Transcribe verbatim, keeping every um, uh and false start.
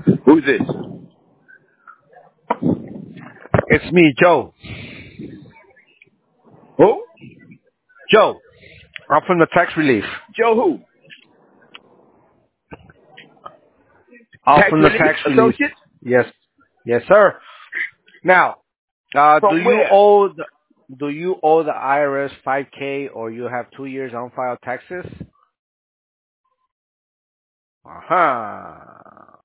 Who's this? It's me, Joe. Who? Joe. I'm from the tax relief. Joe who? I'm Tax from the Relief tax relief. Associates? Yes. Yes, sir. Now, uh, do From you where? owe the, do you owe the I R S five K or you have two years unfiled taxes? Uh-huh.